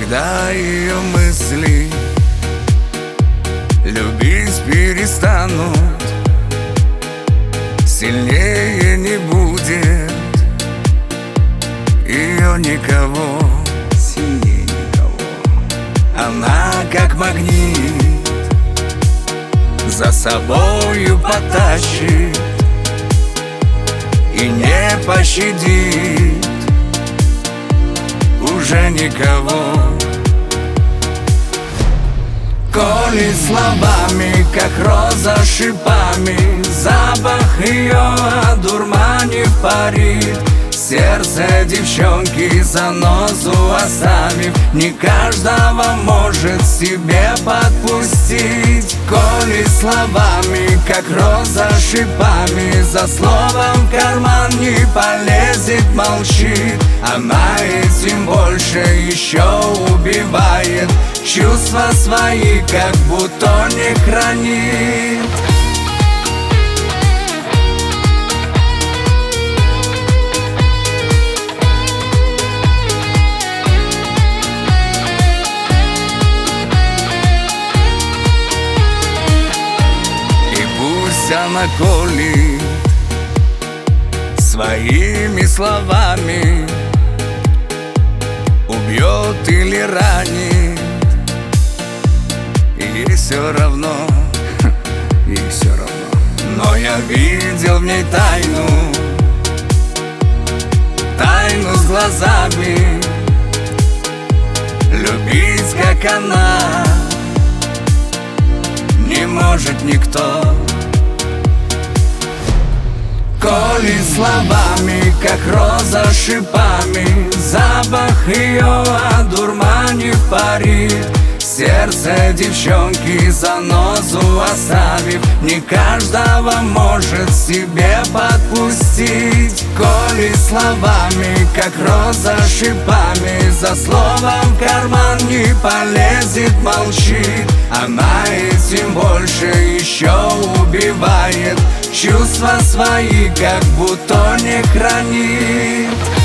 Когда ее мысли любить перестанут, сильнее не будет ее никого, сильнее никого. Она как магнит за собою потащит и не пощадит уже никого. Коли словами, как роза шипами, запах ее одурманив парит. Сердце девчонки занозу оставив, не каждого может себе подпустить. Коли словами, как роза шипами, за словом в карман не полезет, молчит. Она этим больше еще убивает, чувства свои как будто не хранит. Она колит своими словами, убьет или ранит, ей все равно, ей все равно. Но я видел в ней тайну, тайну с глазами, любить как она не может никто. Коли словами, как роза шипами, запах ее одурманив парит. Сердце девчонки занозу оставив, не каждого может себе подпустить. Коли словами, как роза шипами, за словом в карман не полезет, молчит. Она этим больше еще убивает, чувства свои как будто не хранит.